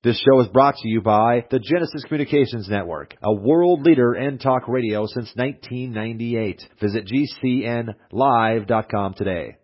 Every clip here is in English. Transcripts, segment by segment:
This show is brought to you by the Genesis Communications Network, a world leader in talk radio since 1998. Visit GCNlive.com today.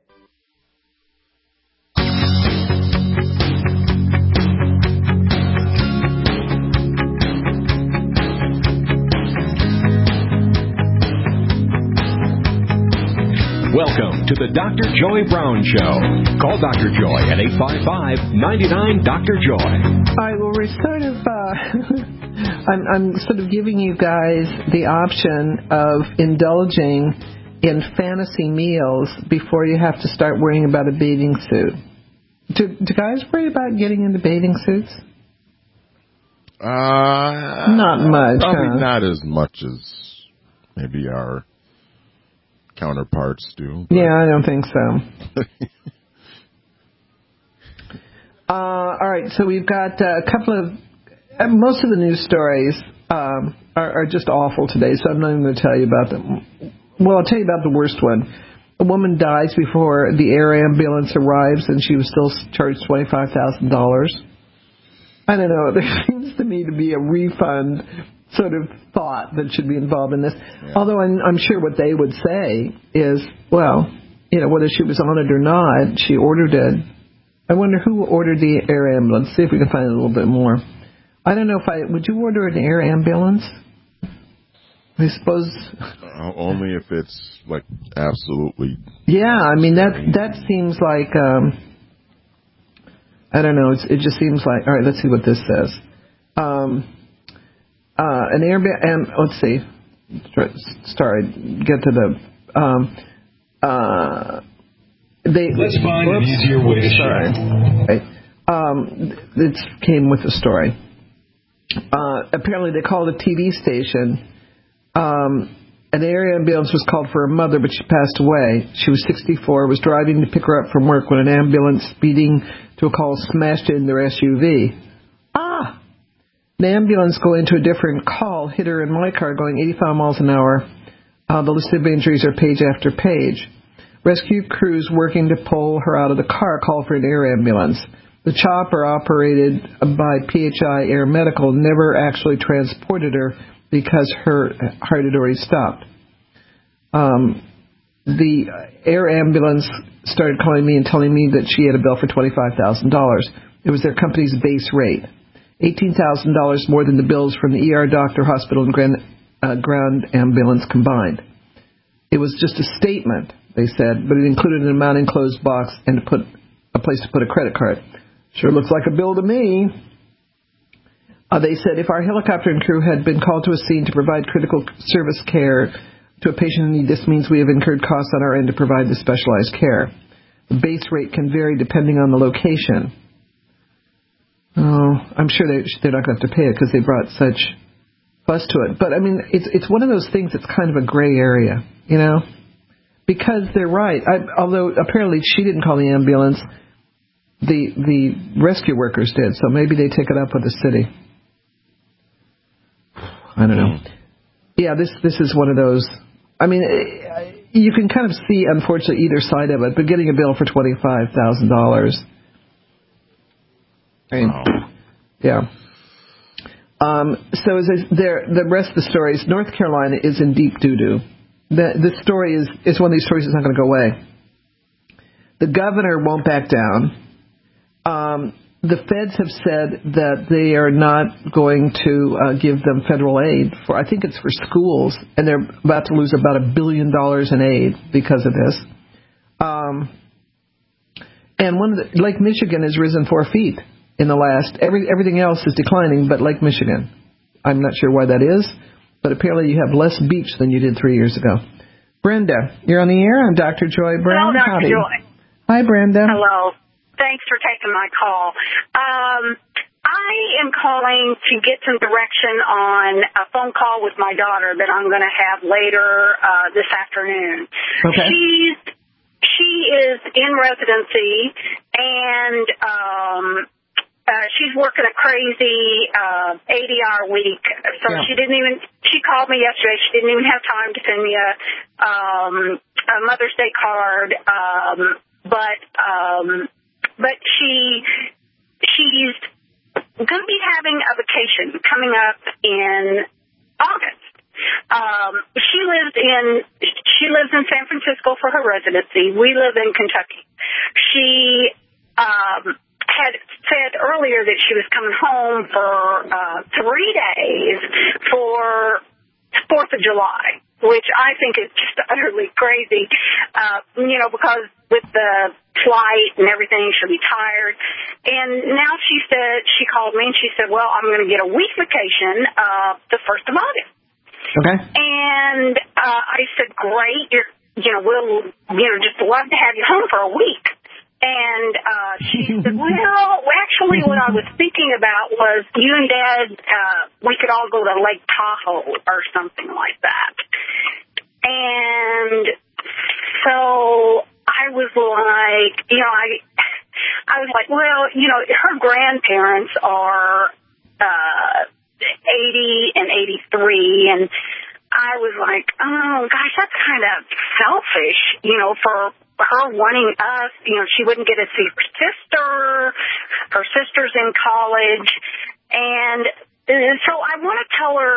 Welcome to the Dr. Joy Brown Show. Call Dr. Joy at 855-99-DR-JOY. All right, well, we're sort of, I'm sort of giving you guys the option of indulging in fantasy meals before you have to start worrying about a bathing suit. Do guys worry about getting into bathing suits? Not much, probably not as much as maybe our counterparts do. Yeah, I don't think so. All right, so we've got a couple of, most of the news stories are just awful today, so I'm not even going to tell you about them. Well, I'll tell you about the worst one. A woman dies before the air ambulance arrives, and she was still charged $25,000. I don't know, there seems to me to be a refund sort of thought that should be involved in this. Yeah. Although I'm sure what they would say is, well, you know, whether she was on it or not, she ordered it. I wonder who ordered the air ambulance. See if we can find a little bit more. I don't know if would you order an air ambulance? I suppose. Only if it's like absolutely. Yeah, I mean that seems like I don't know. It just seems like. All right, let's see what this says. An air and let's see. Sorry, get to the. Let's find an easier way to share. Right. It came with the story. Apparently, they called a TV station. An air ambulance was called for her mother, but she passed away. She was 64, was driving to pick her up from work when an ambulance speeding to a call smashed in their SUV. The ambulance going to a different call hit her in my car going 85 miles an hour. The list of injuries are page after page. Rescue crews working to pull her out of the car called for an air ambulance. The chopper operated by PHI Air Medical never actually transported her because her heart had already stopped. The air ambulance started calling me and telling me that she had a bill for $25,000. It was their company's base rate. $18,000 more than the bills from the ER, doctor, hospital, and ground ambulance combined. It was just a statement, they said, but it included an amount enclosed box and a place to put a credit card. Sure looks like a bill to me. They said if our helicopter and crew had been called to a scene to provide critical service care to a patient in need, this means we have incurred costs on our end to provide the specialized care. The base rate can vary depending on the location. Oh, I'm sure they're not going to have to pay it because they brought such fuss to it. But, I mean, it's one of those things that's kind of a gray area, you know, because they're right. Although apparently she didn't call the ambulance, the rescue workers did, so maybe they take it up with the city. I don't know. Yeah, this is one of those. I mean, you can kind of see, unfortunately, either side of it, but getting a bill for $25,000. Wow. Yeah. So the rest of the story is North Carolina is in deep doo-doo. This story is one of these stories that's not going to go away. The governor won't back down. The feds have said that they are not going to give them federal aid for, I think it's for schools, and they're about to lose about $1 billion in aid because of this. And Lake Michigan has risen 4 feet. In the last, everything else is declining, but Lake Michigan. I'm not sure why that is, but apparently you have less beach than you did 3 years ago. Brenda, you're on the air. I'm Dr. Joy Brown. Hello, Dr. Joy. Hi, Brenda. Hello. Thanks for taking my call. I am calling to get some direction on a phone call with my daughter that I'm going to have later this afternoon. Okay. She is in residency, and she's working a crazy 80-hour week. So yeah. She called me yesterday. She didn't even have time to send me a Mother's Day card. But she's going to be having a vacation coming up in August. She lives in San Francisco for her residency. We live in Kentucky. She had said earlier that she was coming home for 3 days for 4th of July, which I think is just utterly crazy, because with the flight and everything, she'll be tired. And now she called me and she said, well, I'm going to get a week vacation the 1st of August. Okay. And I said, great. We'll just love to have you home for a week. And she said, well, actually what I was thinking about was you and Dad, we could all go to Lake Tahoe or something like that. And so I was like, I was like, well, her grandparents are 80 and 83, and I was like, oh, gosh, that's kind of selfish, for her wanting us. She wouldn't get to see her sister. Her sister's in college. And so I want to tell her,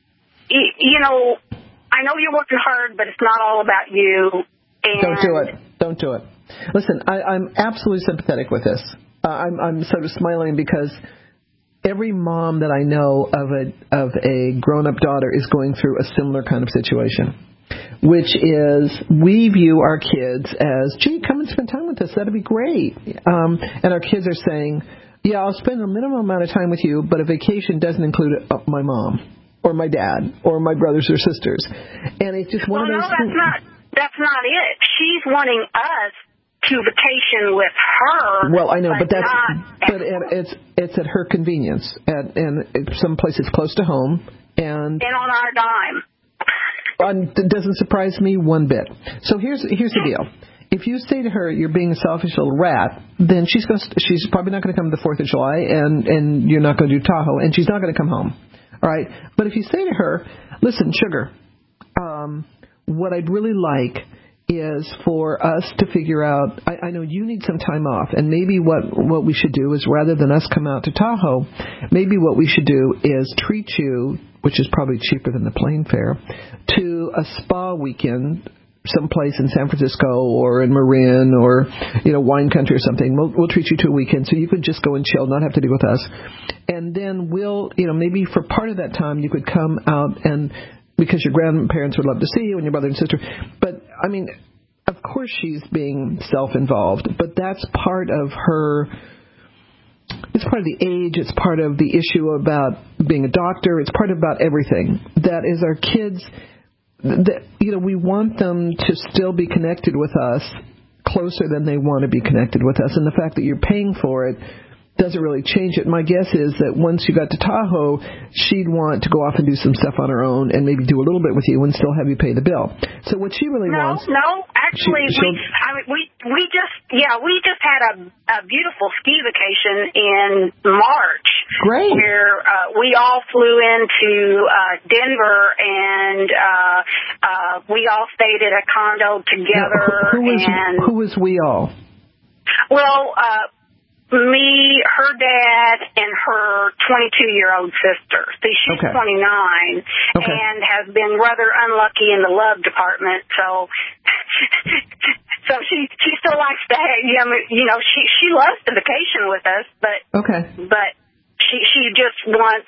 I know you're working hard, but it's not all about you. And Don't do it. Listen, I'm absolutely sympathetic with this. I'm sort of smiling because every mom that I know of a grown-up daughter is going through a similar kind of situation, which is we view our kids as, gee, come and spend time with us. That'd be great. And our kids are saying, yeah, I'll spend a minimum amount of time with you, but a vacation doesn't include my mom or my dad or my brothers or sisters. And it's just one of those things. That's not it. She's wanting us to vacation with her. Well, I know, but it's at her convenience, and some places close to home, and on our dime. It doesn't surprise me one bit. So here's the deal. If you say to her you're being a selfish little rat, then she's probably not going to come to the 4th of July, and you're not going to do Tahoe, and she's not going to come home. All right? But if you say to her, listen, sugar, what I'd really like is for us to figure out, I know you need some time off, and maybe what we should do is, rather than us come out to Tahoe, maybe what we should do is treat you, which is probably cheaper than the plane fare, to a spa weekend someplace in San Francisco or in Marin or, wine country or something. We'll treat you to a weekend so you could just go and chill, not have to deal with us. And then we'll, maybe for part of that time you could come out, and because your grandparents would love to see you and your brother and sister. But, I mean, of course she's being self-involved, but that's part of her. It's part of the age. It's part of the issue about being a doctor. It's part about everything. That is, our kids, we want them to still be connected with us closer than they want to be connected with us. And the fact that you're paying for it doesn't really change it. My guess is that once you got to Tahoe, she'd want to go off and do some stuff on her own and maybe do a little bit with you and still have you pay the bill. So what she really wants... No, actually, we just had a beautiful ski vacation in March. Great. Where we all flew into Denver, and we all stayed at a condo together. Now, who was we all? Well, me, her dad, and her 22-year-old sister. See, she's 29 and has been rather unlucky in the love department. So she still likes to have, she loves to vacation with us, but she just wants,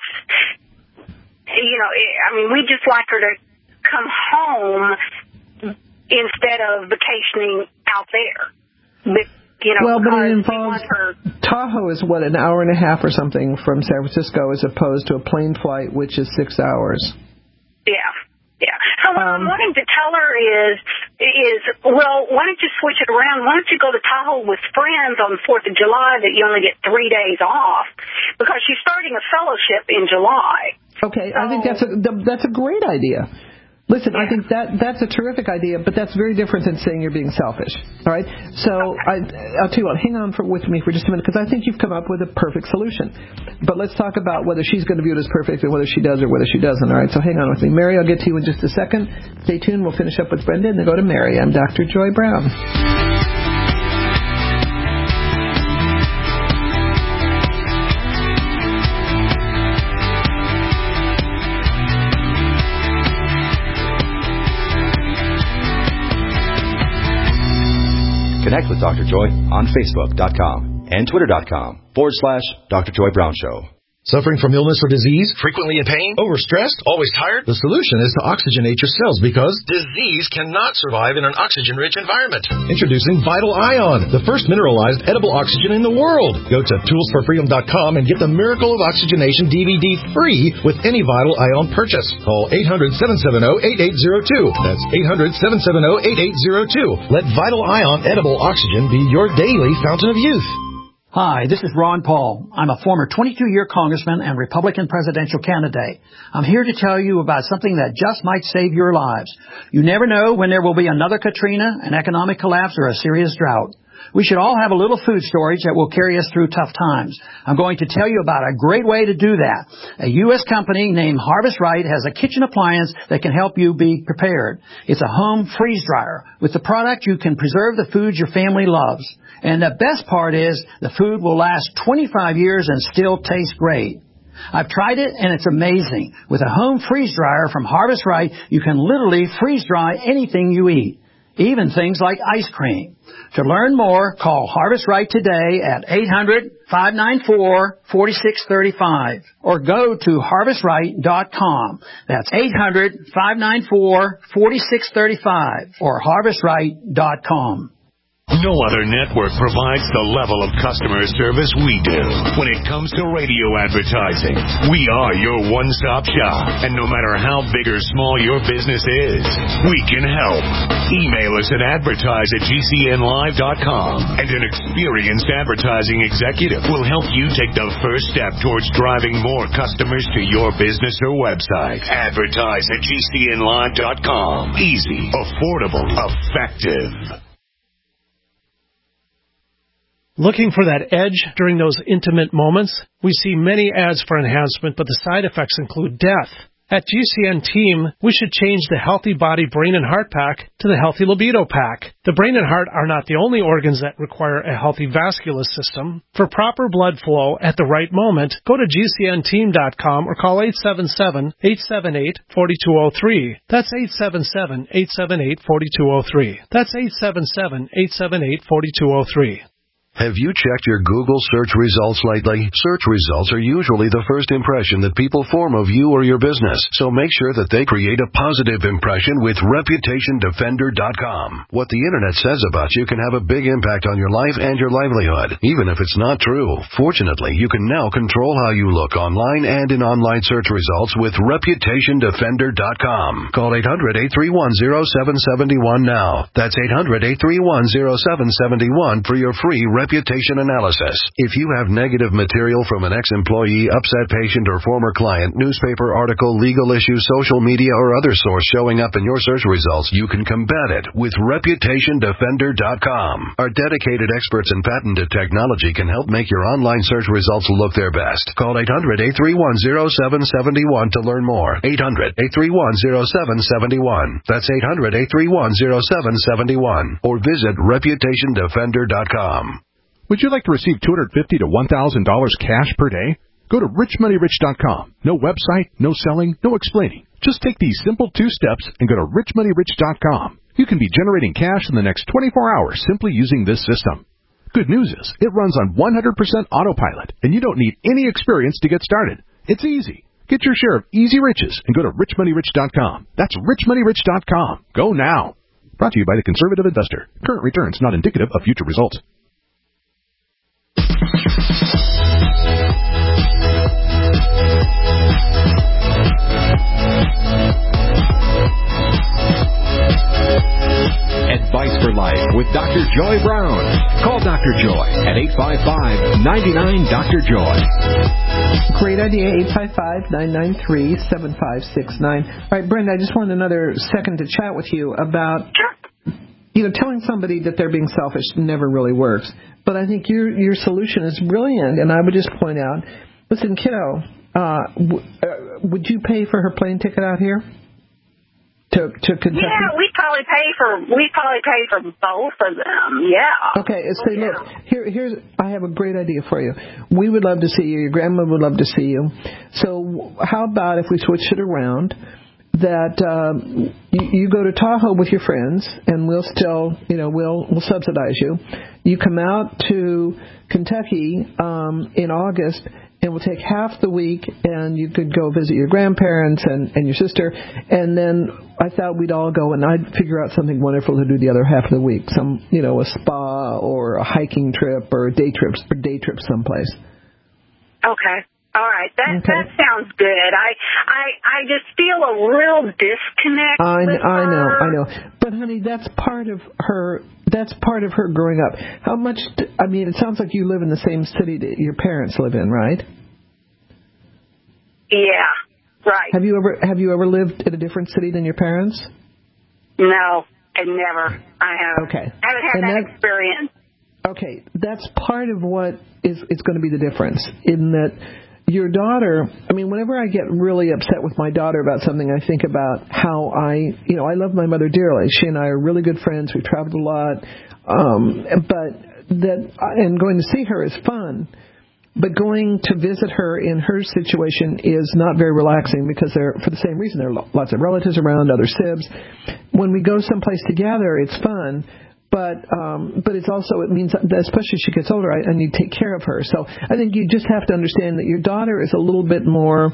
we just like her to come home instead of vacationing out there. But it involves Tahoe is an hour and a half or something from San Francisco, as opposed to a plane flight, which is 6 hours. Yeah. So what I'm wanting to tell her is, well, why don't you switch it around? Why don't you go to Tahoe with friends on the 4th of July that you only get 3 days off? Because she's starting a fellowship in July. Okay, so, I think that's a great idea. Listen, I think that's a terrific idea, but that's very different than saying you're being selfish. All right? So I'll tell you what, hang on with me for just a minute, because I think you've come up with a perfect solution. But let's talk about whether she's going to view it as perfect and whether she does or whether she doesn't. All right? So hang on with me. Mary, I'll get to you in just a second. Stay tuned. We'll finish up with Brenda and then go to Mary. I'm Dr. Joy Brown. Connect with Dr. Joy on Facebook.com and Twitter.com/Dr. Joy Brown Show. Suffering from illness or disease? Frequently in pain? Overstressed? Always tired? The solution is to oxygenate your cells because disease cannot survive in an oxygen-rich environment. Introducing Vital Ion, the first mineralized edible oxygen in the world. Go to toolsforfreedom.com and get the Miracle of Oxygenation DVD free with any Vital Ion purchase. Call 800-770-8802. That's 800-770-8802. Let Vital Ion edible oxygen be your daily fountain of youth. Hi, this is Ron Paul. I'm a former 22-year congressman and Republican presidential candidate. I'm here to tell you about something that just might save your lives. You never know when there will be another Katrina, an economic collapse, or a serious drought. We should all have a little food storage that will carry us through tough times. I'm going to tell you about a great way to do that. A U.S. company named Harvest Right has a kitchen appliance that can help you be prepared. It's a home freeze dryer. With the product, you can preserve the foods your family loves. And the best part is the food will last 25 years and still taste great. I've tried it, and it's amazing. With a home freeze dryer from Harvest Right, you can literally freeze dry anything you eat, even things like ice cream. To learn more, call Harvest Right today at 800-594-4635 or go to harvestright.com. That's 800-594-4635 or harvestright.com. No other network provides the level of customer service we do when it comes to radio advertising. We are your one-stop shop, and no matter how big or small your business is, we can help. Email us at advertise@gcnlive.com, and an experienced advertising executive will help you take the first step towards driving more customers to your business or website. Advertise@gcnlive.com. Easy, affordable, effective. Looking for that edge during those intimate moments? We see many ads for enhancement, but the side effects include death. At GCN Team, we should change the Healthy Body, Brain, and Heart Pack to the Healthy Libido Pack. The brain and heart are not the only organs that require a healthy vascular system. For proper blood flow at the right moment, go to GCNteam.com or call 877-878-4203. That's 877-878-4203. That's 877-878-4203. Have you checked your Google search results lately? Search results are usually the first impression that people form of you or your business, so make sure that they create a positive impression with ReputationDefender.com. What the Internet says about you can have a big impact on your life and your livelihood, even if it's not true. Fortunately, you can now control how you look online and in online search results with ReputationDefender.com. Call 800-831-0771 now. That's 800-831-0771 for your free reputation analysis. If you have negative material from an ex-employee, upset patient, or former client, newspaper article, legal issue, social media, or other source showing up in your search results, you can combat it with ReputationDefender.com. Our dedicated experts in patented technology can help make your online search results look their best. Call 800-831-0771 to learn more. 800-831-0771. That's 800-831-0771. Or visit ReputationDefender.com. Would you like to receive $250 to $1,000 cash per day? Go to richmoneyrich.com. No website, no selling, no explaining. Just take these simple 2 steps and go to richmoneyrich.com. You can be generating cash in the next 24 hours simply using this system. Good news is, it runs on 100% autopilot, and you don't need any experience to get started. It's easy. Get your share of easy riches and go to richmoneyrich.com. That's richmoneyrich.com. Go now. Brought to you by the Conservative Investor. Current returns not indicative of future results. Advice for Life with Dr. Joy Brown. Call Dr. Joy at 855-99-DR-JOY. Great idea, 855-993-7569. All right, Brenda, I just wanted another second to chat with you about, telling somebody that they're being selfish never really works. But I think your solution is brilliant, and I would just point out, listen, kiddo, would you pay for her plane ticket out here to Kentucky? Yeah, we'd probably pay for both of them. Yeah. Okay, so look, I have a great idea for you. We would love to see you. Your grandma would love to see you. So how about if we switch it around? that you go to Tahoe with your friends, and we'll still, we'll subsidize you. You come out to Kentucky in August, and we'll take half the week, and you could go visit your grandparents and your sister. And then I thought we'd all go, and I'd figure out something wonderful to do the other half of the week. Some, a spa or a hiking trip or day trip someplace. Okay. All right. That sounds good. I just feel a real disconnect with her. I know. But honey, that's part of her growing up. How much it sounds like you live in the same city that your parents live in, right? Yeah. Right. Have you ever lived in a different city than your parents? No, I never. I haven't. Okay. I haven't had that experience. Okay, that's part of what is going to be the difference in that your daughter, whenever I get really upset with my daughter about something, I think about how I love my mother dearly. She and I are really good friends. We've traveled a lot. And going to see her is fun. But going to visit her in her situation is not very relaxing because for the same reason. There are lots of relatives around, other sibs. When we go someplace together, it's fun. But it means that especially as she gets older, I need to take care of her. So I think you just have to understand that your daughter is a little bit more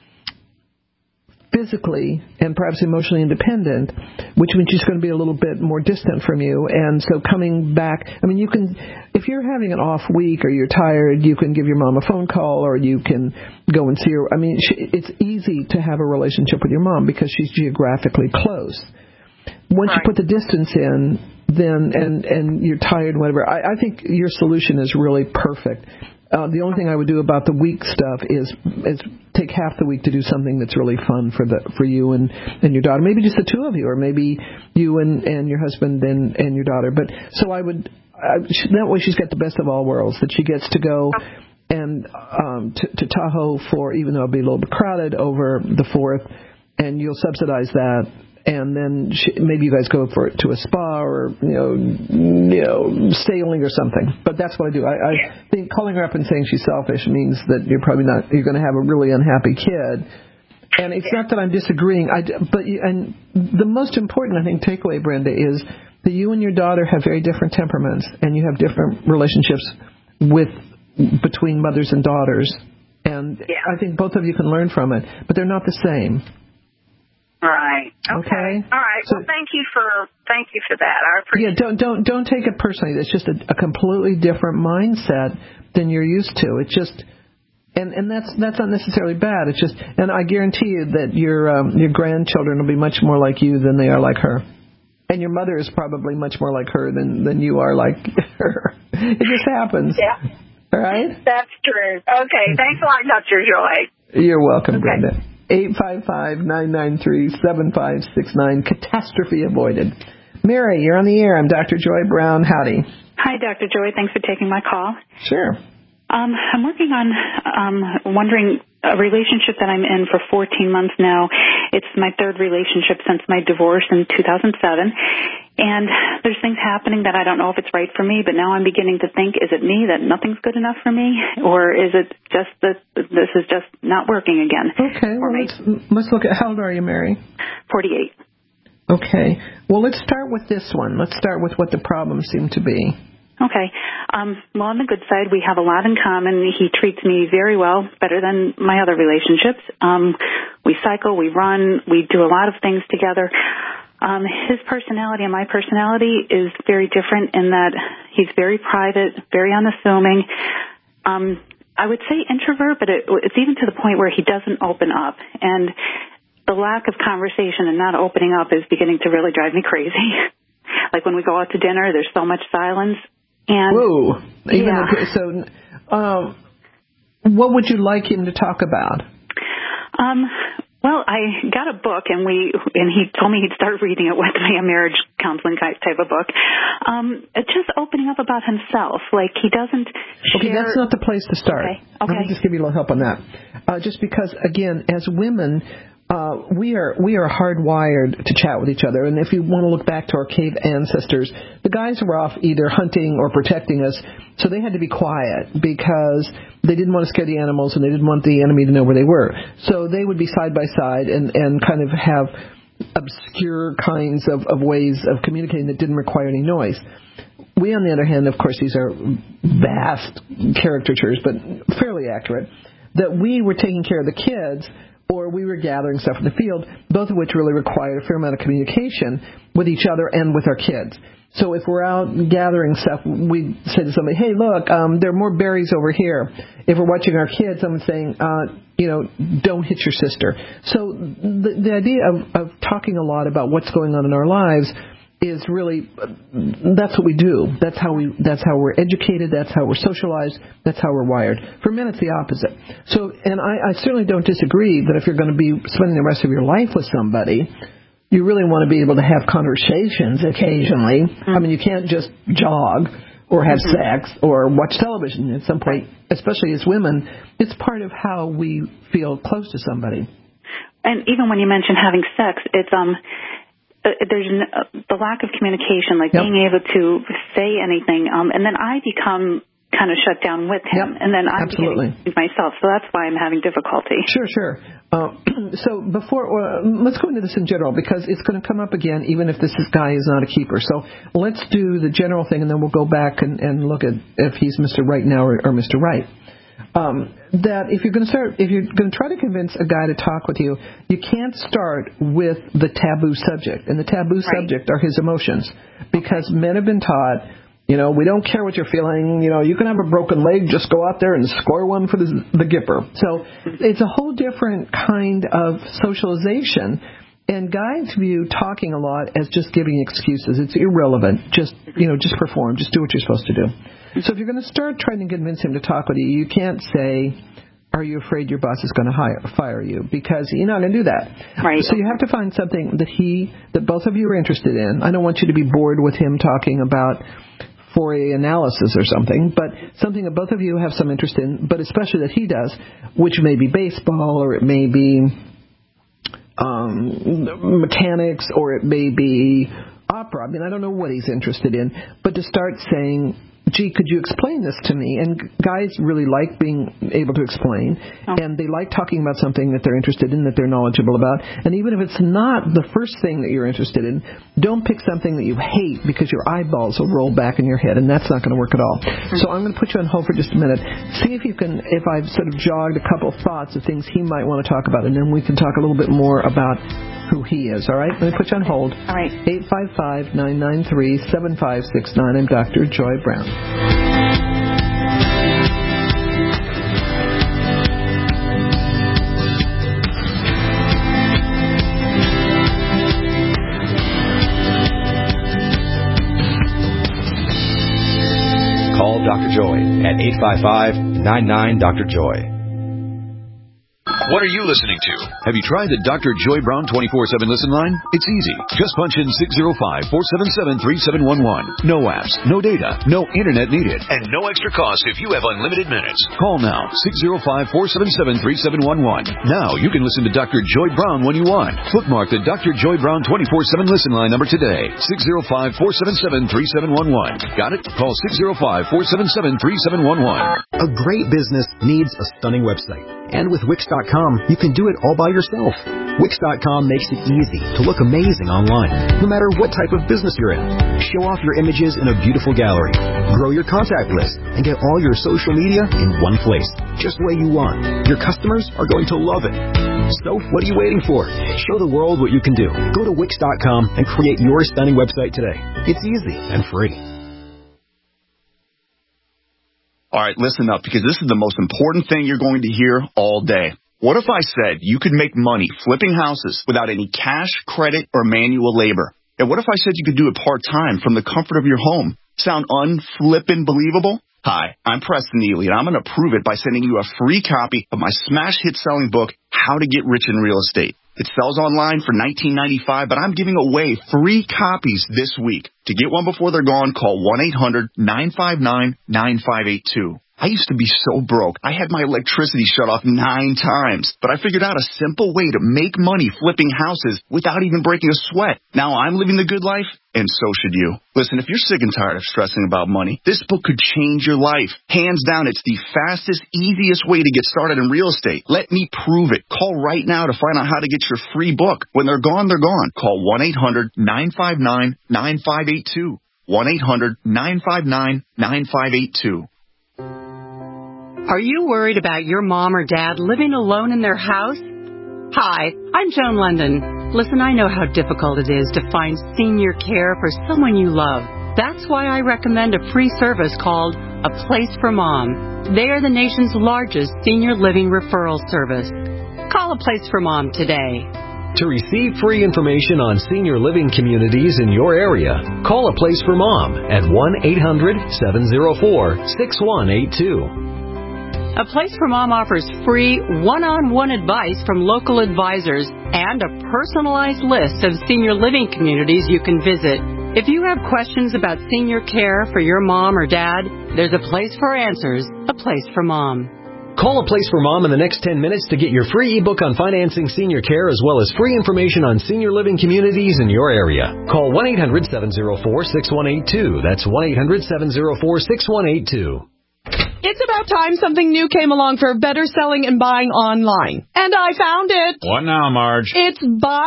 physically and perhaps emotionally independent, which means she's going to be a little bit more distant from you. And so coming back, you can, if you're having an off week or you're tired, you can give your mom a phone call or you can go and see her. It's easy to have a relationship with your mom because she's geographically close. Once you put the distance in, then and you're tired, whatever. I think your solution is really perfect. The only thing I would do about the week stuff is take half the week to do something that's really fun for you and your daughter. Maybe just the two of you, or maybe you and your husband and your daughter. But so that way she's got the best of all worlds. That she gets to go and to Tahoe for, even though it'll be a little bit crowded over the 4th, and you'll subsidize that. And then maybe you guys go to a spa or sailing or something. But that's what I do. I think calling her up and saying she's selfish means that you're going to have a really unhappy kid. And it's not that I'm disagreeing. And the most important, I think, takeaway, Brenda, is that you and your daughter have very different temperaments, and you have different relationships between mothers and daughters. And I think both of you can learn from it, but they're not the same. Right. Okay. All right. Well, thank you for that. I appreciate it. Don't take it personally. It's just a completely different mindset than you're used to. It's just, and that's not necessarily bad. It's just, and I guarantee you that your grandchildren will be much more like you than they are like her, and your mother is probably much more like her than you are like her. It just happens. Yeah. All right. That's true. Okay. Thanks a lot, Dr. Joy. You're welcome, Brenda. 855-993-7569. Catastrophe avoided. Mary, you're on the air. I'm Dr. Joy Brown. Howdy. Hi, Dr. Joy. Thanks for taking my call. Sure. I'm working on wondering a relationship that I'm in for 14 months now. It's my third relationship since my divorce in 2007. And there's things happening that I don't know if it's right for me, but now I'm beginning to think, is it me that nothing's good enough for me? Or is it just that this is just not working again? Okay, well, let's look at, how old are you, Mary? 48. Okay. Well, let's start with this one. Let's start with what the problems seem to be. Okay. Well, on the good side, we have a lot in common. He treats me very well, better than my other relationships. We cycle, we run, we do a lot of things together. His personality and my personality is very different in that he's very private, very unassuming. I would say introvert, but it's even to the point where he doesn't open up. And the lack of conversation and not opening up is beginning to really drive me crazy. Like when we go out to dinner, there's so much silence. And whoa! So, what would you like him to talk about? Well, I got a book, and he told me he'd start reading it with me, a marriage counseling type of book. Just opening up about himself, like he doesn't share. Okay, that's not the place to start. Okay. Let me just give you a little help on that. Just because, again, as women, we are hardwired to chat with each other. And if you want to look back to our cave ancestors, the guys were off either hunting or protecting us, so they had to be quiet because they didn't want to scare the animals and they didn't want the enemy to know where they were. So they would be side by side and kind of have obscure kinds of ways of communicating that didn't require any noise. We, on the other hand, of course, these are vast caricatures, but fairly accurate, that we were taking care of the kids or we were gathering stuff in the field, both of which really required a fair amount of communication with each other and with our kids. So if we're out gathering stuff, we'd say to somebody, hey, look, there are more berries over here. If we're watching our kids, I'm saying, don't hit your sister. So the idea of talking a lot about what's going on in our lives is really, that's what we do. That's how we're educated. That's how we're socialized. That's how we're wired. For men, it's the opposite. So, and I certainly don't disagree that if you're going to be spending the rest of your life with somebody, you really want to be able to have conversations occasionally. I mean, you can't just jog or have sex or watch television at some point, especially as women. It's part of how we feel close to somebody. And even when you mention having sex, it's there's the lack of communication, like being able to say anything, and then I become kind of shut down with him, and then I'm getting myself. So that's why I'm having difficulty. Sure. So let's go into this in general, because it's going to come up again, even if this guy is not a keeper. So let's do the general thing, and then we'll go back and look at if he's Mr. Right now or Mr. Right. That if you're going to try to convince a guy to talk with you, you can't start with the taboo subject, and the taboo subject are his emotions, because men have been taught, we don't care what you're feeling. You can have a broken leg, just go out there and score one for the Gipper. So it's a whole different kind of socialization. And guys view talking a lot as just giving excuses. It's irrelevant. Just perform. Just do what you're supposed to do. So if you're going to start trying to convince him to talk with you, you can't say, are you afraid your boss is going to fire you? Because you're not going to do that. Right. So you have to find something that both of you are interested in. I don't want you to be bored with him talking about Fourier analysis or something, but something that both of you have some interest in, but especially that he does, which may be baseball, or it may be mechanics, or it may be opera. I mean, I don't know what he's interested in, but to start saying, gee, could you explain this to me? And guys really like being able to explain, and they like talking about something that they're interested in, that they're knowledgeable about. And even if it's not the first thing that you're interested in, don't pick something that you hate, because your eyeballs will roll back in your head, and that's not going to work at all. So I'm going to put you on hold for just a minute. See if I've sort of jogged a couple of thoughts of things he might want to talk about, and then we can talk a little bit more about who he is. All right? Let me put you on hold. All right. 855-993-7569. I'm Dr. Joy Brown. Call Dr. Joy at 855-99-DR-JOY. What are you listening to? Have you tried the Dr. Joy Brown 24/7 listen line? It's easy. Just punch in 605-477-3711. No apps, no data, no internet needed, and no extra cost if you have unlimited minutes. Call now, 605-477-3711. Now you can listen to Dr. Joy Brown when you want. Bookmark the Dr. Joy Brown 24/7 listen line number today. 605-477-3711. Got it? Call 605-477-3711. A great business needs a stunning website. And with Wix.com, you can do it all by yourself. Wix.com makes it easy to look amazing online, no matter what type of business you're in. Show off your images in a beautiful gallery. Grow your contact list and get all your social media in one place, just the way you want. Your customers are going to love it. So what are you waiting for? Show the world what you can do. Go to Wix.com and create your stunning website today. It's easy and free. All right, listen up, because this is the most important thing you're going to hear all day. What if I said you could make money flipping houses without any cash, credit, or manual labor? And what if I said you could do it part-time from the comfort of your home? Sound unflippin' believable? Hi, I'm Preston Neely, and I'm going to prove it by sending you a free copy of my smash hit selling book, How to Get Rich in Real Estate. It sells online for $19.95, but I'm giving away free copies this week. To get one before they're gone, call 1-800-959-9582. I used to be so broke. I had my electricity shut off 9 times, but I figured out a simple way to make money flipping houses without even breaking a sweat. Now I'm living the good life, and so should you. Listen, if you're sick and tired of stressing about money, this book could change your life. Hands down, it's the fastest, easiest way to get started in real estate. Let me prove it. Call right now to find out how to get your free book. When they're gone, they're gone. Call 1-800-959-9582. 1-800-959-9582. Are you worried about your mom or dad living alone in their house? Hi, I'm Joan London. Listen, I know how difficult it is to find senior care for someone you love. That's why I recommend a free service called A Place for Mom. They are the nation's largest senior living referral service. Call A Place for Mom today. To receive free information on senior living communities in your area, call A Place for Mom at 1-800-704-6182. A Place for Mom offers free one-on-one advice from local advisors and a personalized list of senior living communities you can visit. If you have questions about senior care for your mom or dad, there's a place for answers, A Place for Mom. Call A Place for Mom in the next 10 minutes to get your free ebook on financing senior care as well as free information on senior living communities in your area. Call 1-800-704-6182. That's 1-800-704-6182. It's about time something new came along for better selling and buying online. And I found it. What now, Marge? It's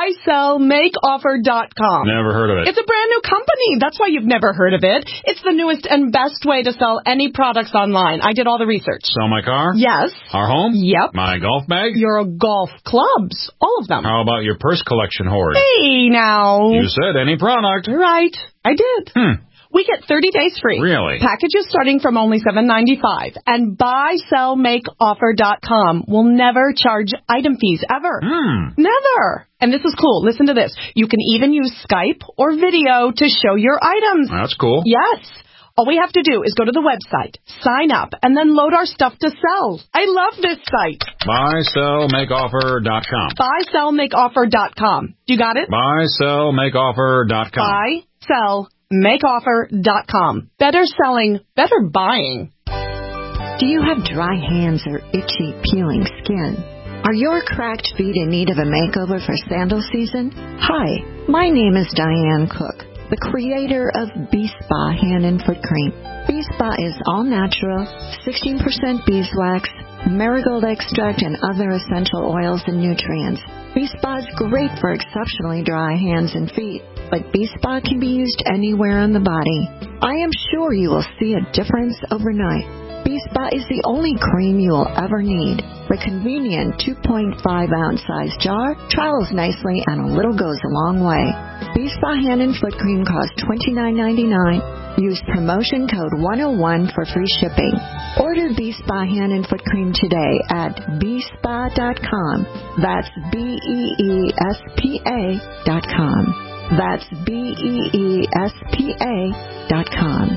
buysellmakeoffer.com. Never heard of it. It's a brand new company. That's why you've never heard of it. It's the newest and best way to sell any products online. I did all the research. Sell my car? Yes. Our home? Yep. My golf bag? Your golf clubs. All of them. How about your purse collection hoard? Hey, now. You said any product. Right. I did. We get 30 days free. Really? Packages starting from only $7.95. And buysellmakeoffer.com will never charge item fees ever. Never. And this is cool. Listen to this. You can even use Skype or video to show your items. That's cool. Yes. All we have to do is go to the website, sign up, and then load our stuff to sell. I love this site. Buysellmakeoffer.com. Buysellmakeoffer.com. You got it? Buysellmakeoffer.com. Buysellmakeoffer.com. Better selling, better buying. Do you have dry hands or itchy, peeling skin? Are your cracked feet in need of a makeover for sandal season? Hi, my name is Diane Cook, the creator of B-Spa Hand and Foot Cream. B-Spa is all natural, 16% beeswax, marigold extract, and other essential oils and nutrients. B-Spa is great for exceptionally dry hands and feet, but B-Spa can be used anywhere on the body. I am sure you will see a difference overnight. B-Spa is the only cream you will ever need. The convenient 2.5-ounce size jar travels nicely and a little goes a long way. B-Spa Hand and Foot Cream costs $29.99. Use promotion code 101 for free shipping. Order B-Spa Hand and Foot Cream today at bspa.com. That's BEESPA.com. That's BEESPA.com.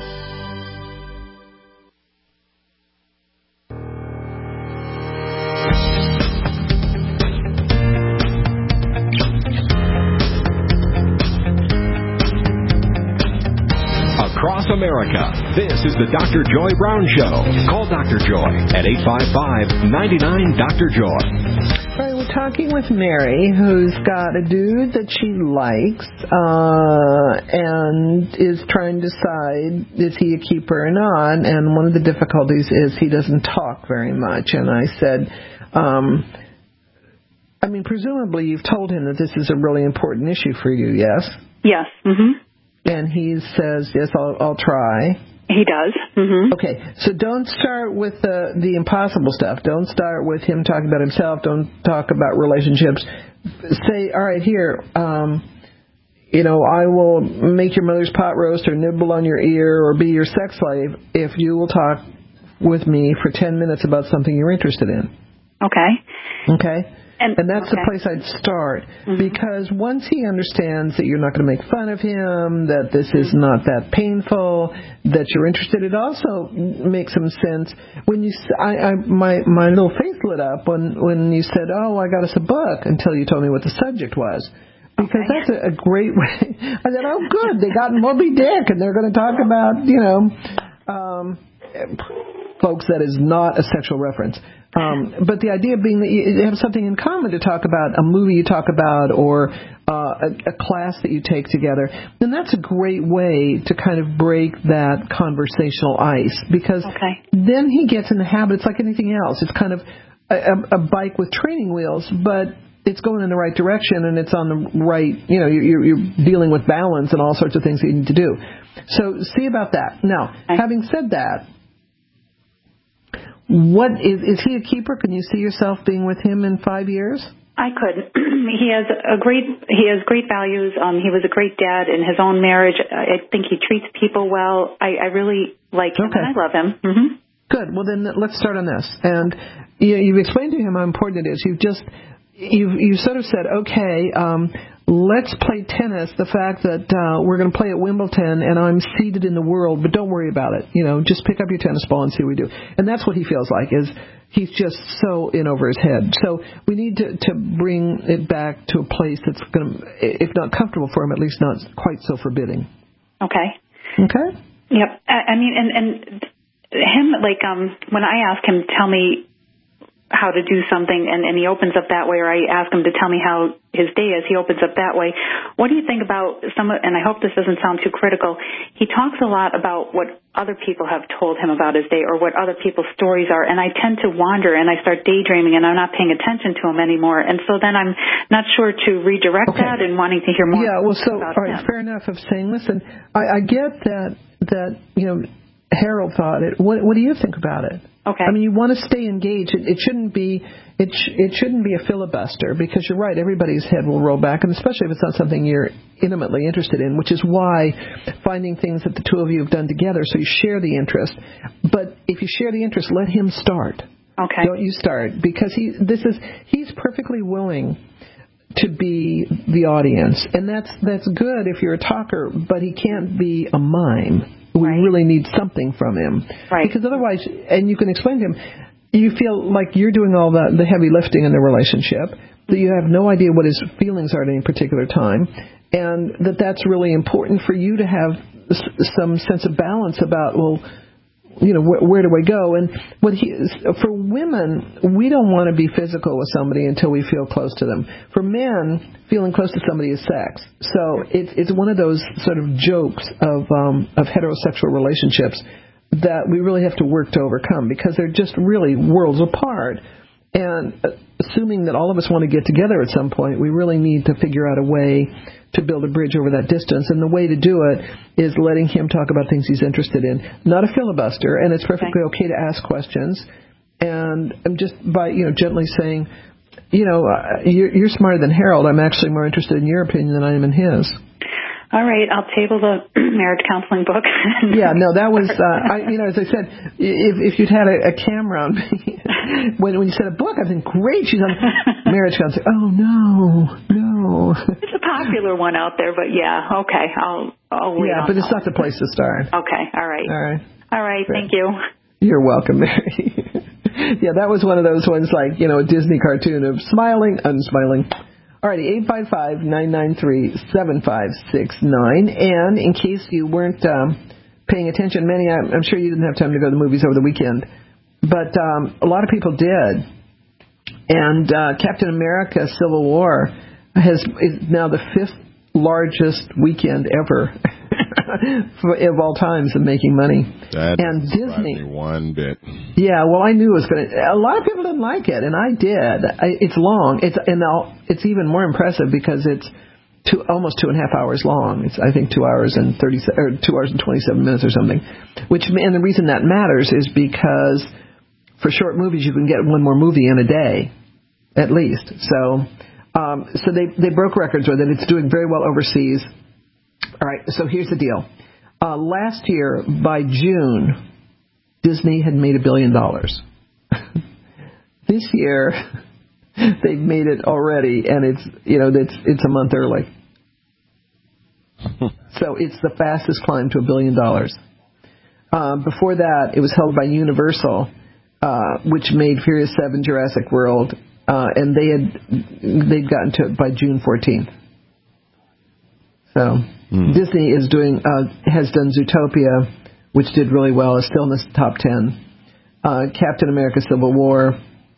Across America, this is the Dr. Joy Brown Show. Call Dr. Joy at 855-99-DR-JOY. All right, we're talking with Mary, who's got a dude that she likes and is trying to decide, is he a keeper or not? And one of the difficulties is he doesn't talk very much. And I said, presumably you've told him that this is a really important issue for you, yes? Yes. Mm-hmm. And he says, yes, I'll try. He does. Mm-hmm. Okay, so don't start with the impossible stuff. Don't start with him talking about himself. Don't talk about relationships. Say, all right, here, I will make your mother's pot roast or nibble on your ear or be your sex slave if you will talk with me for 10 minutes about something you're interested in. Okay. Okay? And that's the place I'd start, because once he understands that you're not going to make fun of him, that this is not that painful, that you're interested, it also makes some sense when you. My little face lit up when you said, "Oh, I got us a book," until you told me what the subject was. Because that's a great way. I said, "Oh, good, they got Moby Dick, and they're going to talk about folks, that is not a sexual reference. But the idea being that you have something in common to talk about, a movie you talk about, or a class that you take together, then that's a great way to kind of break that conversational ice, because then he gets in the habit. It's like anything else. It's kind of a bike with training wheels, but it's going in the right direction, and it's on the right, you're dealing with balance and all sorts of things that you need to do. So see about that. Now, having said that, what is he a keeper? Can you see yourself being with him in 5 years? I could. He has great values. He was a great dad in his own marriage. I think he treats people well. I really like him, and I love him. Mm-hmm. Good. Well, then let's start on this. And you've explained to him how important it is. You've sort of said, okay, let's play tennis. The fact that we're going to play at Wimbledon and I'm seeded in the world, but don't worry about it. Just pick up your tennis ball and see what we do. And that's what he feels like, is he's just so in over his head. So we need to bring it back to a place that's going to, if not comfortable for him, at least not quite so forbidding. Okay. Okay? Yep. I mean, and him, like, when I ask him, tell me how to do something, and he opens up that way, or I ask him to tell me how his day is, he opens up that way. What do you think about and I hope this doesn't sound too critical, he talks a lot about what other people have told him about his day, or what other people's stories are, and I tend to wander, and I start daydreaming, and I'm not paying attention to him anymore, and so then I'm not sure to redirect that and wanting to hear more about all right, him. Fair enough of saying, listen, I get that Harold thought it. What do you think about it? Okay. I mean, you want to stay engaged. It shouldn't be a filibuster, because you're right. Everybody's head will roll back, and especially if it's not something you're intimately interested in, which is why finding things that the two of you have done together, so you share the interest. But if you share the interest, let him start. Okay. Don't you start, because he's perfectly willing to be the audience, and that's good if you're a talker. But he can't be a mime. We really need something from him. Right. Because otherwise, and you can explain to him, you feel like you're doing all the heavy lifting in the relationship, that you have no idea what his feelings are at any particular time, and that's really important for you to have some sense of balance about, well, where do I go? And for women, we don't want to be physical with somebody until we feel close to them. For men, feeling close to somebody is sex. So it's one of those sort of jokes of heterosexual relationships that we really have to work to overcome, because they're just really worlds apart. And assuming that all of us want to get together at some point, we really need to figure out a way to build a bridge over that distance. And the way to do it is letting him talk about things he's interested in, not a filibuster. And it's perfectly okay to ask questions. And just by, gently saying, you're smarter than Harold. I'm actually more interested in your opinion than I am in his. All right, I'll table the marriage counseling book. Yeah, no, that was, as I said, if you'd had a camera on me, when you said a book, I think, great, she's on marriage counseling. Oh, no. It's a popular one out there, but yeah, okay, I'll wait. Yeah, but it's not the place to start. Okay, all right, thank you. You're welcome, Mary. Yeah, that was one of those ones like, a Disney cartoon of smiling, unsmiling. Alrighty, 855-993-7569. And in case you weren't paying attention, Manny, I'm sure you didn't have time to go to the movies over the weekend, but a lot of people did. And Captain America: Civil War is now the 5th largest weekend ever of all times of making money. And Disney, one bit. Yeah, well, I knew it was going to. A lot of people didn't like it, and I did. It's long. It's even more impressive because it's almost 2.5 hours long. It's, I think, 2 hours and 2 hours and 27 minutes or something. And the reason that matters is because for short movies you can get one more movie in a day, at least. So they broke records with it. It's doing very well overseas. All right, so here's the deal. Last year, by June, Disney had made $1 billion. This year, they've made it already, and it's a month early. So it's the fastest climb to $1 billion. Before that, it was held by Universal, which made Furious 7, Jurassic World, and they'd gotten to it by June 14th. So Disney has done Zootopia, which did really well, is still in the top 10. Captain America Civil War.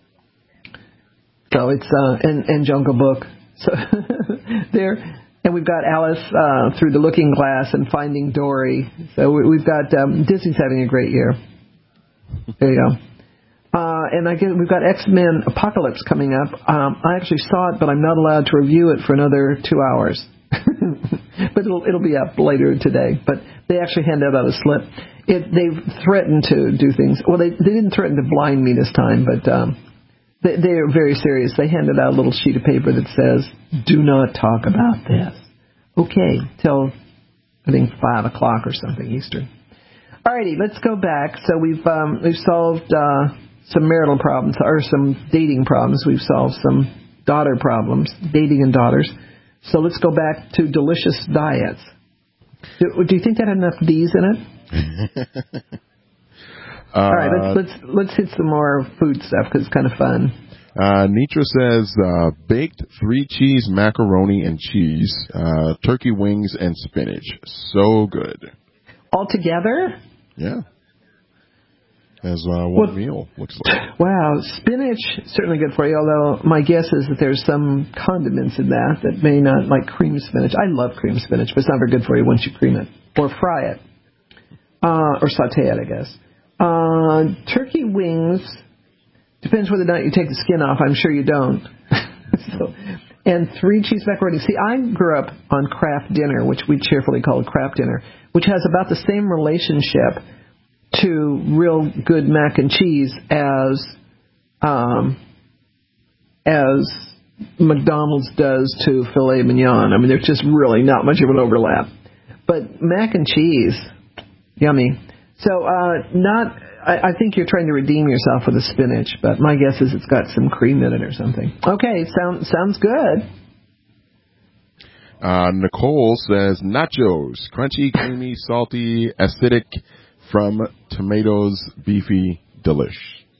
So it's and Jungle Book. So there, and we've got Alice Through the Looking Glass and Finding Dory. So we've got Disney's having a great year. There you go. And I guess we've got X-Men Apocalypse coming up. I actually saw it, but I'm not allowed to review it for another 2 hours. But it'll be up later today. But they actually handed out a slip. They've threatened to do things. Well, they didn't threaten to blind me this time, but they are very serious. They handed out a little sheet of paper that says, "Do not talk about this." Okay, till I think 5 o'clock or something Eastern. Alrighty, let's go back. So we've solved some marital problems or some dating problems. We've solved some daughter problems, dating and daughters. So let's go back to delicious diets. Do you think that had enough D's in it? All right, let's hit some more food stuff because it's kind of fun. Nitra says baked 3-cheese macaroni and cheese, turkey wings and spinach. So good. All together? Yeah. As one meal looks like. Wow, spinach certainly good for you. Although my guess is that there's some condiments in that may not, like cream spinach. I love cream spinach, but it's not very good for you once you cream it or fry it or saute it, I guess. Turkey wings depends whether or not you take the skin off. I'm sure you don't. And 3-cheese macaroni. See, I grew up on Kraft Dinner, which we cheerfully call Kraft Dinner, which has about the same relationship to real good mac and cheese as McDonald's does to filet mignon. I mean, there's just really not much of an overlap. But mac and cheese, yummy. So I think you're trying to redeem yourself with the spinach, but my guess is it's got some cream in it or something. Okay, sounds good. Nicole says nachos, crunchy, creamy, salty, acidic, from tomatoes, beefy, delish.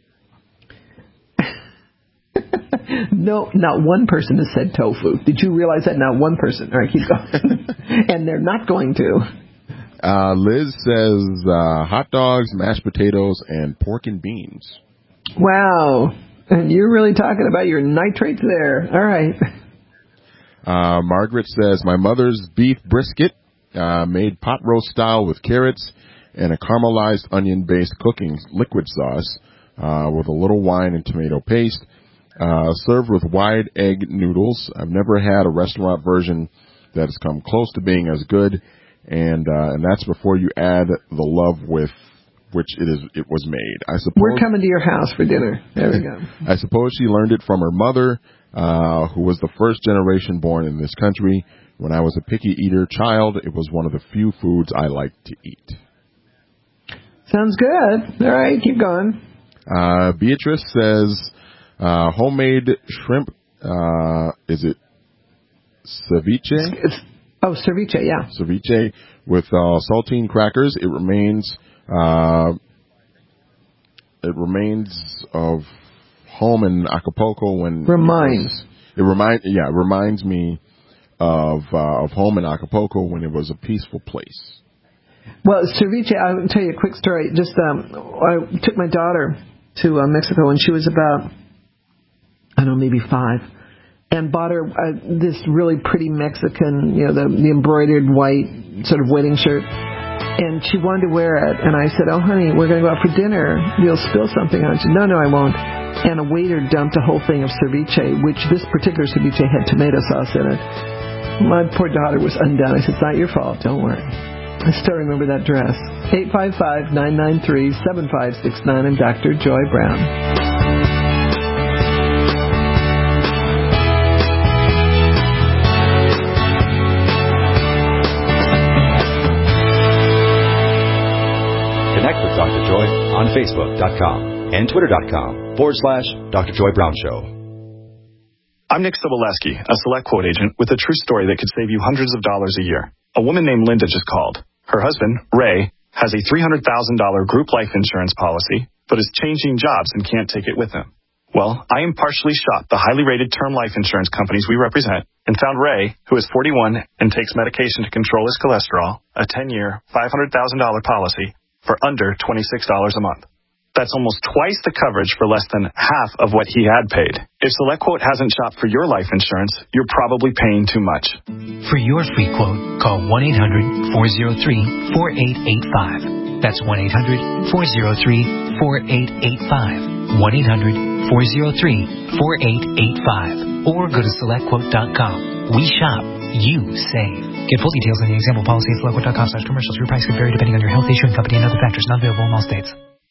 No, not one person has said tofu. Did you realize that? Not one person. All right, keep going. And they're not going to. Liz says hot dogs, mashed potatoes, and pork and beans. Wow. And you're really talking about your nitrates there. All right. Margaret says my mother's beef brisket made pot roast style with carrots and a caramelized onion-based cooking liquid sauce with a little wine and tomato paste, served with wide egg noodles. I've never had a restaurant version that has come close to being as good, and that's before you add the love with which it was made. I suppose we're coming to your house for dinner. There we go. I suppose she learned it from her mother, who was the first generation born in this country. When I was a picky eater child, it was one of the few foods I liked to eat. Sounds good. All right, keep going. Beatrice says homemade shrimp, is it ceviche? Ceviche, yeah. Ceviche with saltine crackers. It remains of home in Acapulco when reminds me of home in Acapulco when it was a peaceful place. Well, ceviche, I'll tell you a quick story. Just I took my daughter to Mexico when she was about, I don't know, maybe 5, and bought her this really pretty Mexican, the embroidered white sort of wedding shirt. And she wanted to wear it, and I said, "Oh, honey, we're going to go out for dinner. You'll spill something on it." She said, "No, I won't." And a waiter dumped a whole thing of ceviche, which this particular ceviche had tomato sauce in it. My poor daughter was undone. I said, "It's not your fault. Don't worry." I still remember that dress. 855-993-7569. I'm Dr. Joy Brown. Connect with Dr. Joy on Facebook.com and Twitter.com/Dr. Joy Brown Show. I'm Nick Soboleski, a Select Quote agent with a true story that could save you hundreds of dollars a year. A woman named Linda just called. Her husband, Ray, has a $300,000 group life insurance policy, but is changing jobs and can't take it with him. Well, I impartially shopped the highly rated term life insurance companies we represent and found Ray, who is 41 and takes medication to control his cholesterol, a 10-year, $500,000 policy for under $26 a month. That's almost twice the coverage for less than half of what he had paid. If SelectQuote hasn't shopped for your life insurance, you're probably paying too much. For your free quote, call 1-800-403-4885. That's 1-800-403-4885. 1-800-403-4885. Or go to SelectQuote.com. We shop, you save. Get full details in the example policy at SelectQuote.com/commercials. Your price could vary depending on your health, issuing company, and other factors. Not available in all states.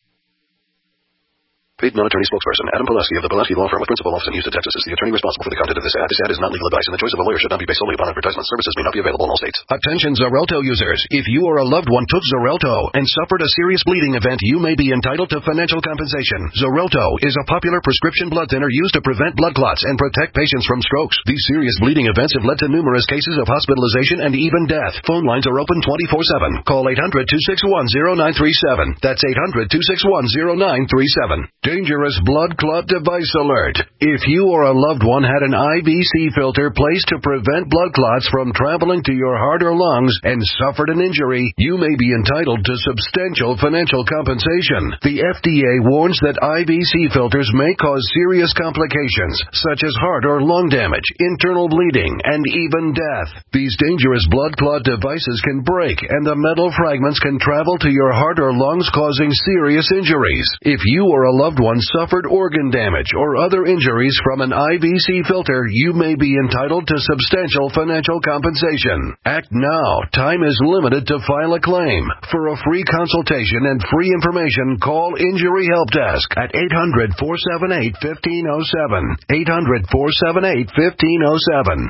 Paid non-attorney spokesperson Adam Pulaski of the Pulaski Law Firm with principal office in Houston, Texas, is the attorney responsible for the content of this ad. This ad is not legal advice, and the choice of a lawyer should not be based solely upon advertisement. Services may not be available in all states. Attention Xarelto users. If you or a loved one took Xarelto and suffered a serious bleeding event, you may be entitled to financial compensation. Xarelto is a popular prescription blood thinner used to prevent blood clots and protect patients from strokes. These serious bleeding events have led to numerous cases of hospitalization and even death. Phone lines are open 24/7. Call 800-261-0937. That's 800-261-0937. Dangerous blood clot device alert. If you or a loved one had an IVC filter placed to prevent blood clots from traveling to your heart or lungs and suffered an injury, you may be entitled to substantial financial compensation. The FDA warns that IVC filters may cause serious complications, such as heart or lung damage, internal bleeding, and even death. These dangerous blood clot devices can break, and the metal fragments can travel to your heart or lungs, causing serious injuries. If you or a loved one suffered organ damage or other injuries from an IVC filter, you may be entitled to substantial financial compensation. Act now. Time is limited to file a claim. For a free consultation and free information, call Injury Help Desk at 800-478-1507. 800-478-1507.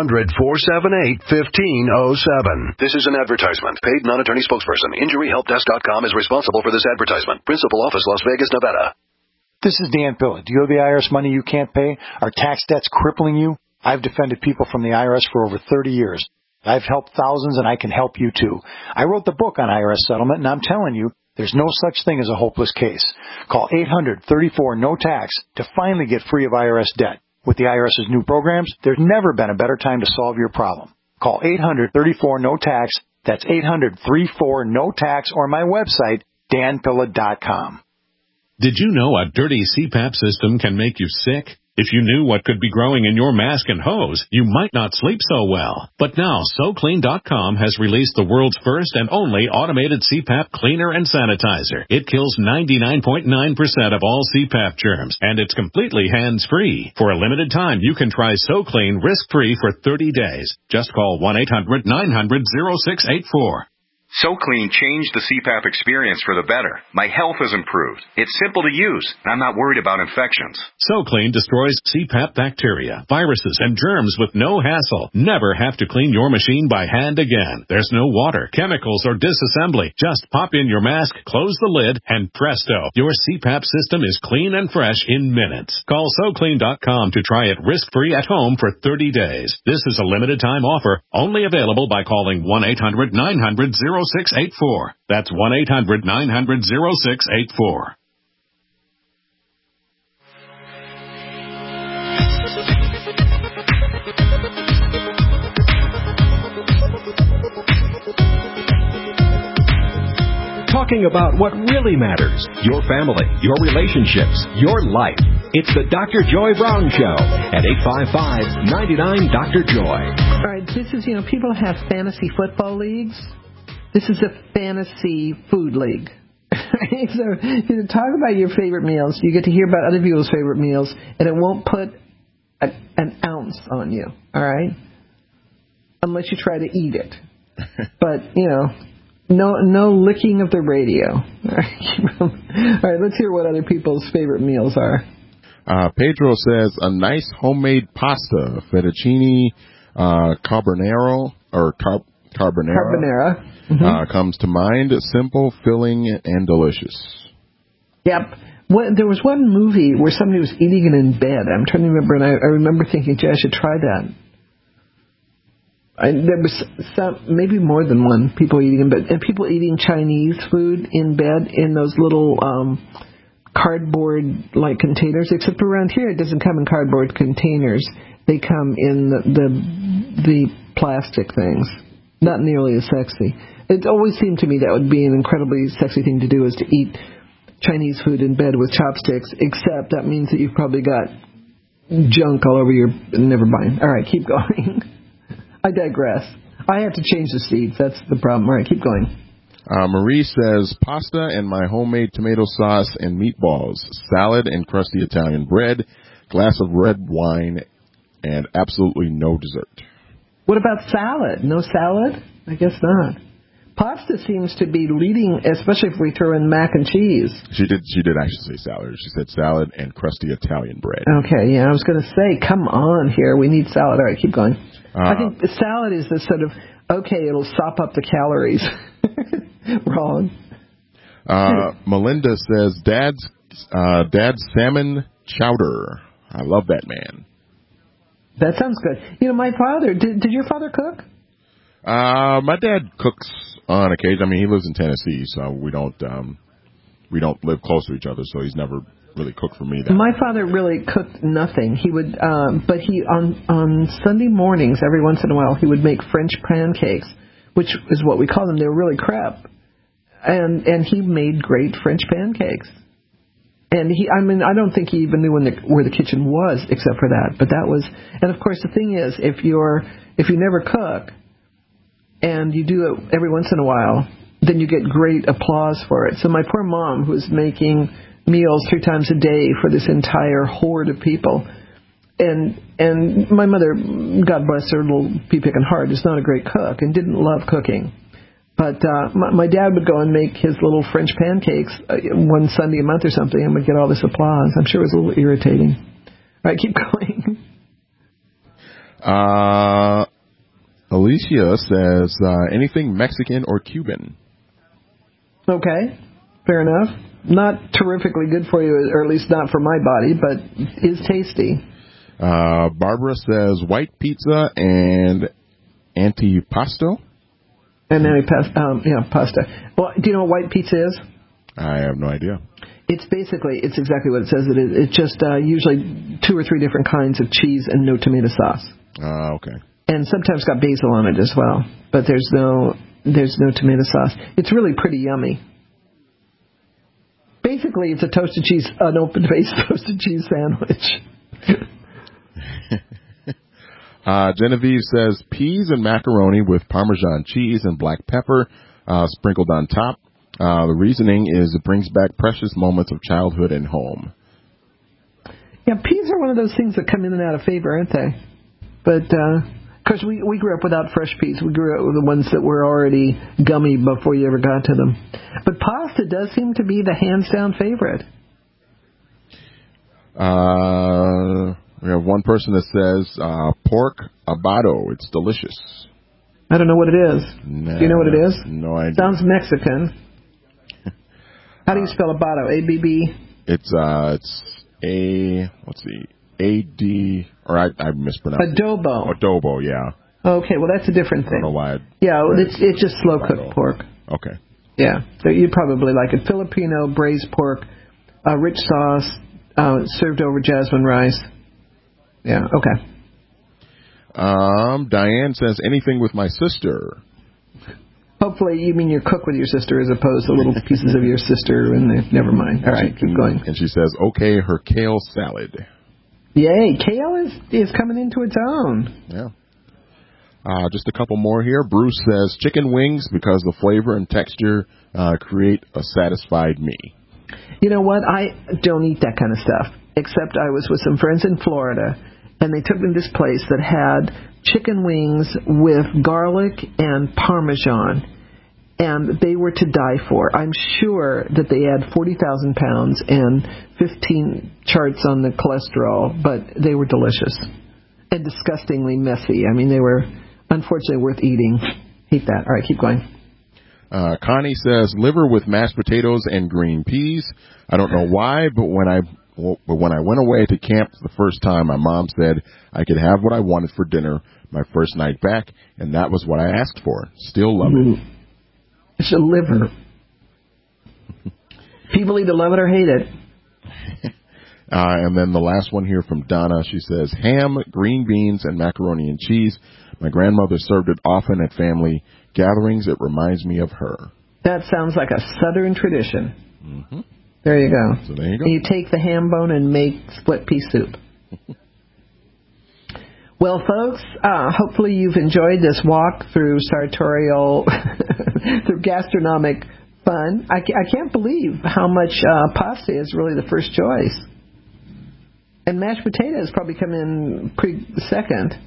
800-478-1507. This is an advertisement. Paid non-attorney spokesperson. InjuryHelpDesk.com is responsible for this advertisement. Principal office, Las Vegas, Nevada. This is Dan Pilla. Do you owe the IRS money you can't pay? Are tax debts crippling you? I've defended people from the IRS for over 30 years. I've helped thousands, and I can help you too. I wrote the book on IRS settlement, and I'm telling you, there's no such thing as a hopeless case. Call 800-34-NO-TAX to finally get free of IRS debt. With the IRS's new programs, there's never been a better time to solve your problem. Call 800-34-NO-TAX. That's 800-34-NO-TAX, or my website, danpilla.com. Did you know a dirty CPAP system can make you sick? If you knew what could be growing in your mask and hose, you might not sleep so well. But now, SoClean.com has released the world's first and only automated CPAP cleaner and sanitizer. It kills 99.9% of all CPAP germs, and it's completely hands-free. For a limited time, you can try SoClean risk-free for 30 days. Just call 1-800-900-0684. SoClean changed the CPAP experience for the better. My health has improved. It's simple to use, and I'm not worried about infections. SoClean destroys CPAP bacteria, viruses, and germs with no hassle. Never have to clean your machine by hand again. There's no water, chemicals, or disassembly. Just pop in your mask, close the lid, and presto, your CPAP system is clean and fresh in minutes. Call SoClean.com to try it risk-free at home for 30 days. This is a limited-time offer, only available by calling 1-800-900-0684. That's 1-800-900-0684. Talking about what really matters, your family, your relationships, your life. It's the Dr. Joy Brown Show at 855-99-DR-JOY. All right, this is, people have fantasy football leagues. This is a fantasy food league. So you talk about your favorite meals. You get to hear about other people's favorite meals, and it won't put an ounce on you, all right? Unless you try to eat it. But, no licking of the radio. All right, let's hear what other people's favorite meals are. Pedro says a nice homemade pasta, fettuccine, carbonara, comes to mind. Simple, filling, and delicious. Yep. There was one movie where somebody was eating it in bed. I'm trying to remember, and I remember thinking, gee, I should try that. There was maybe more than one people eating in bed, and people eating Chinese food in bed in those little cardboard-like containers. Except around here, it doesn't come in cardboard containers. They come in the plastic things. Not nearly as sexy. It always seemed to me that would be an incredibly sexy thing to do, is to eat Chinese food in bed with chopsticks, except that means that you've probably got junk all over your... Never mind. All right, keep going. I digress. I have to change the seeds. That's the problem. All right, keep going. Marie says, pasta and my homemade tomato sauce and meatballs, salad and crusty Italian bread, glass of red wine, and absolutely no dessert. What about salad? No salad? I guess not. Pasta seems to be leading, especially if we throw in mac and cheese. She did actually say salad. She said salad and crusty Italian bread. Okay, yeah, I was going to say, come on here. We need salad. All right, keep going. I think the salad is the sort of, okay, it'll sop up the calories. Wrong. Melinda says, Dad's salmon chowder. I love that man. That sounds good. You know, my father, did your father cook? My dad cooks on occasion. I mean, he lives in Tennessee, so we don't live close to each other, so he's never really cooked for me. My father really cooked nothing. He would, but he on Sunday mornings, every once in a while, he would make French pancakes, which is what we call them. They were really crap, and he made great French pancakes. And I don't think he even knew where the kitchen was, except for that. But that was, and of course, the thing is, if you never cook, and you do it every once in a while, then you get great applause for it. So my poor mom, who's making meals 3 times a day for this entire horde of people, and my mother, God bless her little pea-picking heart, is not a great cook and didn't love cooking. But my dad would go and make his little French pancakes one Sunday a month or something and would get all this applause. I'm sure it was a little irritating. All right, keep going. Alicia says, anything Mexican or Cuban. Okay, fair enough. Not terrifically good for you, or at least not for my body, but is tasty. Barbara says, white pizza and antipasto. And pasta. Well, do you know what white pizza is? I have no idea. It's exactly what it says it is. It's just usually 2 or 3 different kinds of cheese and no tomato sauce. Okay. And sometimes got basil on it as well, but there's no tomato sauce. It's really pretty yummy. Basically, it's an open-faced toasted cheese sandwich. Genevieve says peas and macaroni with Parmesan cheese and black pepper sprinkled on top. The reasoning is it brings back precious moments of childhood and home. Yeah, peas are one of those things that come in and out of favor, aren't they? But, of course, we grew up without fresh peas. We grew up with the ones that were already gummy before you ever got to them. But pasta does seem to be the hands-down favorite. We have one person that says pork abado. It's delicious. I don't know what it is. Nah, do you know what it is? No idea. Sounds Mexican. How do you spell abado? A-B-B? It's A, let's see, A-D, or I mispronounced Adobo. it. Adobo, yeah. Okay, well, that's a different thing. I don't know why. It's just slow-cooked pork. Okay. Yeah, so you'd probably like it. Filipino braised pork, rich sauce, served over jasmine rice. Yeah, okay. Diane says anything with my sister. Hopefully you mean you cook with your sister as opposed to little pieces of your sister. And never mind. All right, keep going. And she says, okay, her kale salad. Yay, kale is coming into its own. Yeah. Just a couple more here. Bruce says chicken wings because the flavor and texture create a satisfied me. You know what? I don't eat that kind of stuff, except I was with some friends in Florida, and they took me to this place that had chicken wings with garlic and Parmesan, and they were to die for. I'm sure that they had 40,000 pounds and 15 charts on the cholesterol, but they were delicious and disgustingly messy. I mean, they were unfortunately worth eating. Hate that. All right, keep going. Connie says liver with mashed potatoes and green peas. I don't know why, but when I went away to camp the first time, my mom said I could have what I wanted for dinner my first night back, and that was what I asked for. Still love it. It's a liver. People either love it or hate it. And then the last one here from Donna. She says ham, green beans, and macaroni and cheese. My grandmother served it often at family gatherings. It reminds me of her. That sounds like a Southern tradition. Mm-hmm. There you go. So there you go. And you take the ham bone and make split pea soup. Well, folks, hopefully you've enjoyed this walk through sartorial, through gastronomic fun. I can't believe how much pasta is really the first choice. And mashed potatoes probably come in second.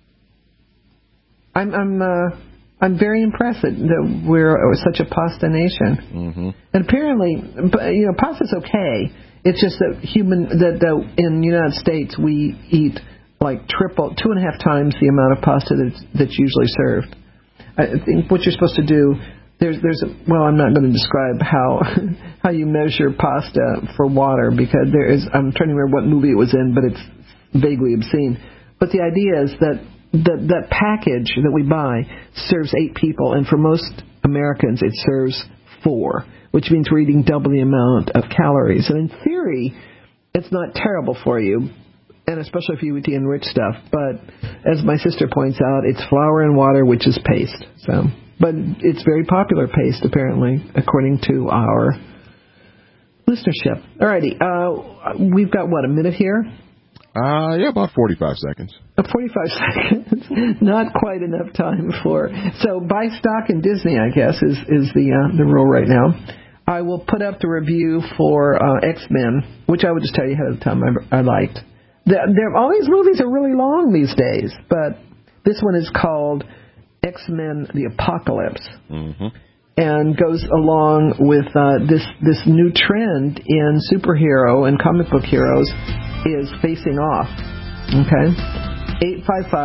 I'm very impressed that we're such a pasta nation. Mm-hmm. And apparently, pasta's okay. It's just that in the United States we eat like 2.5 times the amount of pasta that's usually served. I think what you're supposed to do, I'm not going to describe how you measure pasta for water, because I'm trying to remember what movie it was in, but it's vaguely obscene. But the idea is that package that we buy serves 8 people, and for most Americans it serves 4, which means we're eating double the amount of calories. And in theory, it's not terrible for you, and especially if you eat the enriched stuff. But as my sister points out, it's flour and water, which is paste. But it's very popular paste, apparently, according to our listenership. Alrighty, we've got, a minute here? About 45 seconds. 45 seconds. Not quite enough time for... So buy stock in Disney, I guess, is the rule right now. I will put up the review for X-Men, which I would just tell you ahead of time I liked. All these movies are really long these days, but this one is called X-Men: The Apocalypse, and goes along with this new trend in superhero and comic book heroes is facing off. Okay?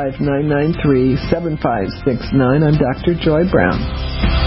855-993-7569. I'm Dr. Joy Brown.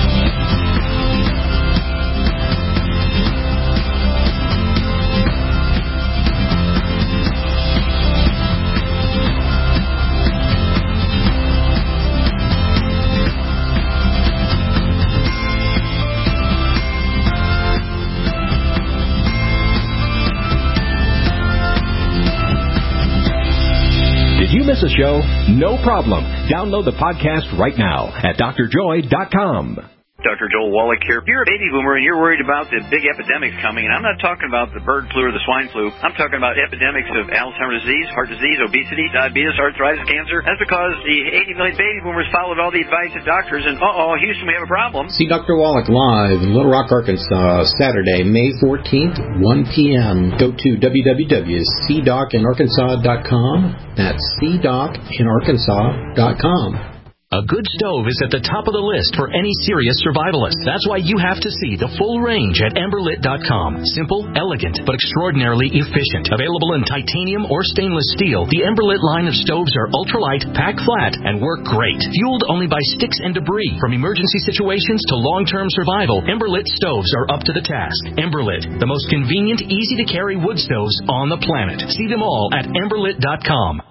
Miss a show? No problem. Download the podcast right now at drjoy.com. Dr. Joel Wallach here. If you're a baby boomer and you're worried about the big epidemics coming, and I'm not talking about the bird flu or the swine flu, I'm talking about epidemics of Alzheimer's disease, heart disease, obesity, diabetes, arthritis, cancer. That's because the 80 million baby boomers followed all the advice of doctors, and Houston, we have a problem. See Dr. Wallach live in Little Rock, Arkansas, Saturday, May 14th, 1 p.m. Go to www.cdocinarkansas.com. That's cdocinarkansas.com. A good stove is at the top of the list for any serious survivalist. That's why you have to see the full range at Emberlit.com. Simple, elegant, but extraordinarily efficient. Available in titanium or stainless steel, the Emberlit line of stoves are ultralight, pack flat, and work great. Fueled only by sticks and debris. From emergency situations to long-term survival, Emberlit stoves are up to the task. Emberlit, the most convenient, easy-to-carry wood stoves on the planet. See them all at Emberlit.com.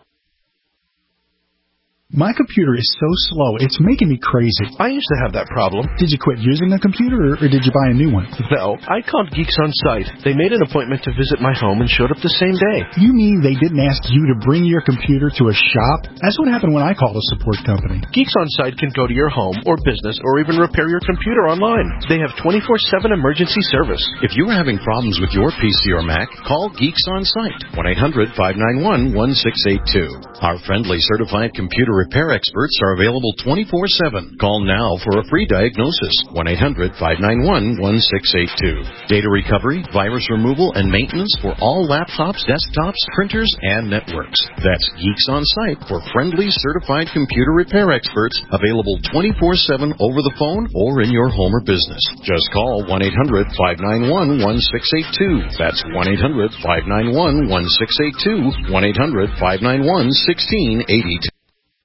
My computer is so slow, it's making me crazy. I used to have that problem. Did you quit using the computer, or did you buy a new one? No, I called Geeks On Site. They made an appointment to visit my home and showed up the same day. You mean they didn't ask you to bring your computer to a shop? That's what happened when I called a support company. Geeks On Site can go to your home or business or even repair your computer online. They have 24/7 emergency service. If you are having problems with your PC or Mac, call Geeks On Site, 1-800-591-1682. Our friendly certified computer repair experts are available 24/7. Call now for a free diagnosis, 1-800-591-1682. Data recovery, virus removal, and maintenance for all laptops, desktops, printers, and networks. That's Geeks On Site for friendly certified computer repair experts, available 24/7 over the phone or in your home or business. Just call 1-800-591-1682. That's 1-800-591-1682, 1-800-591-1682.